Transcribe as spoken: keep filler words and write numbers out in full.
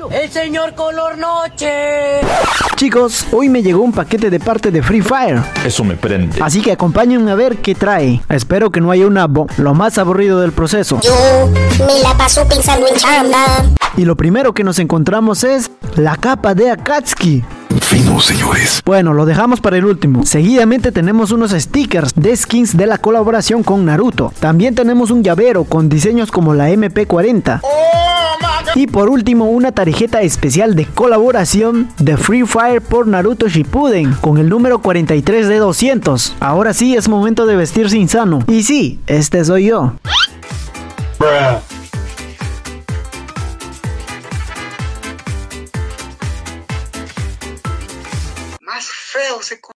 El señor Color Noche. Chicos, hoy me llegó un paquete de parte de Free Fire. Eso me prende. Así que acompáñenme a ver qué trae. Espero que no haya un abo, lo más aburrido del proceso. Yo me la paso pensando en chamba. Y lo primero que nos encontramos es la capa de Akatsuki. Fino, señores. Bueno, lo dejamos para el último. Seguidamente tenemos unos stickers de skins de la colaboración con Naruto. También tenemos un llavero con diseños como la eme pe cuarenta. Y por último, una tarjeta especial de colaboración de Free Fire por Naruto Shippuden con el número cuarenta y tres de doscientos. Ahora sí es momento de vestirse insano. Y sí, este soy yo. Bruh. Más feo se